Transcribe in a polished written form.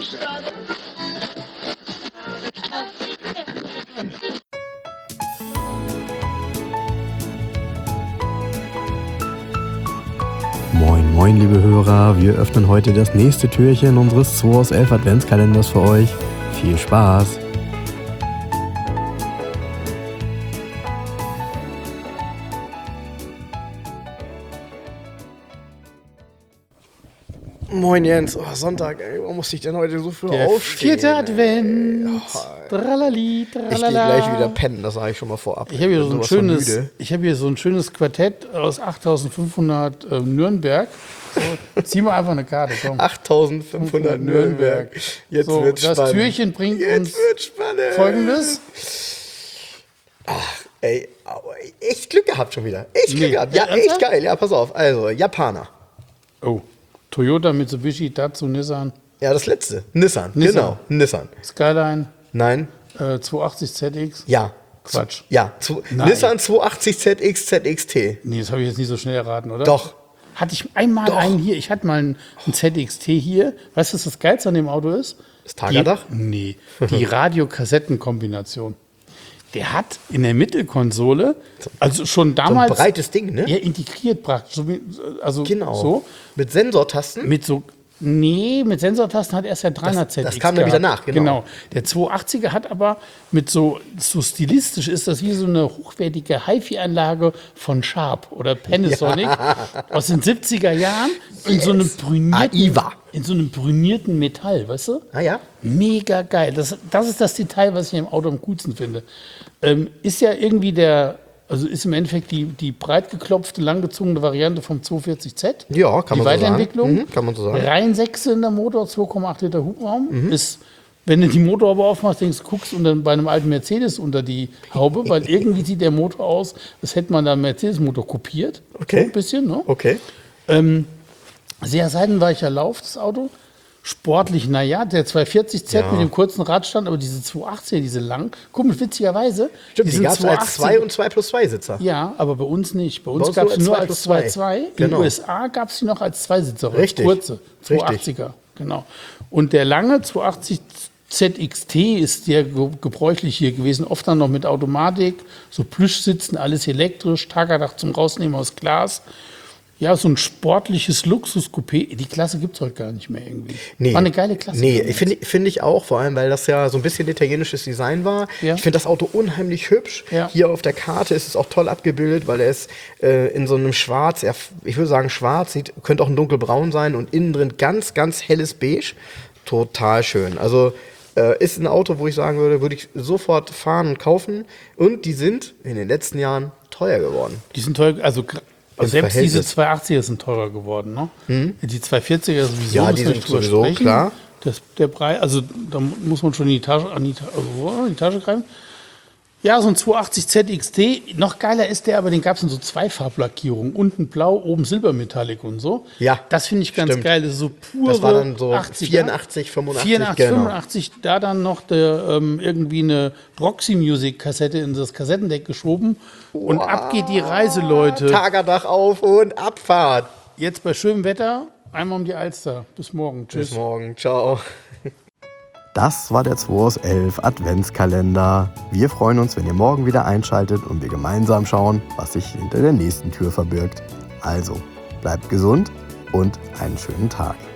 Moin, moin, liebe Hörer. Wir öffnen heute das nächste Türchen unseres 2 aus 11 Adventskalenders für euch. Viel Spaß! Moin Jens, Sonntag, ey, warum musste ich denn heute so früh aufstehen? 4. Advent, tralali, tralala. Ich gehe gleich wieder pennen, das sage ich schon mal vorab. Ich habe hier so ein schönes Quartett aus 8500 Nürnberg. So, zieh mal einfach eine Karte, komm. 8500 Nürnberg. Jetzt so, wird's spannend. Das Türchen bringt uns Folgendes. Ach, ey, echt Glück gehabt schon wieder. Echt Glück gehabt. Ja, echt geil. Ja, pass auf. Also, Japaner. Oh, Toyota, Mitsubishi, Datsun, Nissan. Ja, das letzte. Nissan. Genau. Nissan. Skyline. Nein. 280 ZX. Ja. Quatsch. Ja. Nissan 280 ZX, ZXT. Nee, das habe ich jetzt nicht so schnell erraten, oder? Doch. Hatte ich einmal einen hier. Ich hatte mal einen ZXT hier. Weißt du, was das Geilste an dem Auto ist? Das Tagerdach? Nee, die Radio-Kassetten-Kombination. Der hat in der Mittelkonsole, also schon damals. So ein breites Ding, ne? Ja, integriert praktisch. Also genau. So. Mit Sensortasten? Mit Sensortasten hat erst der 300 ZX. Das kam nämlich danach, genau. Der 280er hat aber mit so stilistisch ist das wie so eine hochwertige HiFi-Anlage von Sharp oder Panasonic aus den 70er Jahren in so einem brünierten Metall, weißt du? Ah ja. Mega geil. Das ist das Detail, was ich im Auto am coolsten finde. Ist ja irgendwie ist im Endeffekt die breit geklopfte, langgezogene Variante vom 240Z. Ja, kann man so sagen. Die Weiterentwicklung. Kann man so sagen. Rein 6-Zylinder Motor, 2,8 Liter Hubraum. Ist, wenn du die Motorhaube aufmachst, guckst du dann bei einem alten Mercedes unter die Haube, weil irgendwie sieht der Motor aus, als hätte man da einen Mercedes-Motor kopiert. Okay. So ein bisschen, ne? Okay. Sehr seitenweicher Lauf, das Auto. Sportlich, naja, der 240Z mit dem kurzen Radstand, aber diese 280er, diese lang, komisch, witzigerweise. Stimmt, die gab es als 2 und 2+2 Sitzer. Ja, aber bei uns nicht. Bei uns gab es nur als 2+2. In den USA gab es die noch als 2-Sitzer, richtig. Kurze, 280er, genau. Und der lange 280 ZXT ist der gebräuchlich hier gewesen, oft dann noch mit Automatik, so Plüschsitzen, alles elektrisch, Tagerdach zum Rausnehmen aus Glas. Ja, so ein sportliches Luxus-Coupé. Die Klasse gibt es heute gar nicht mehr irgendwie. Nee. War eine geile Klasse. Nee, finde ich auch, vor allem, weil das ja so ein bisschen italienisches Design war. Ja. Ich finde das Auto unheimlich hübsch. Ja. Hier auf der Karte ist es auch toll abgebildet, weil er ist in so einem Schwarz, ich würde sagen schwarz, könnte auch ein dunkelbraun sein und innen drin ganz, ganz helles Beige. Total schön. Also ist ein Auto, wo ich sagen würde ich sofort fahren und kaufen. Und die sind in den letzten Jahren teuer geworden. Die sind teuer, also selbst diese 280er sind teurer geworden, ne? Die 240er sowieso. Ja, die sind sowieso, klar. Der Preis, also da muss man schon in die Tasche greifen. Ja, so ein 280 ZXT, noch geiler ist der, aber den gab es in so Zweifarblackierungen. Unten blau, oben Silbermetallic und so. Ja, das finde ich ganz geil. Das ist so pure das war dann so 80er. 84, 85, 84, genau. 85, da dann noch irgendwie eine Roxy Music Kassette in das Kassettendeck geschoben. Und ab geht die Reise, Leute. Tagerdach auf und Abfahrt. Jetzt bei schönem Wetter, einmal um die Alster. Bis morgen. Tschüss. Bis morgen. Ciao. Das war der 2 aus 11 Adventskalender. Wir freuen uns, wenn ihr morgen wieder einschaltet und wir gemeinsam schauen, was sich hinter der nächsten Tür verbirgt. Also, bleibt gesund und einen schönen Tag.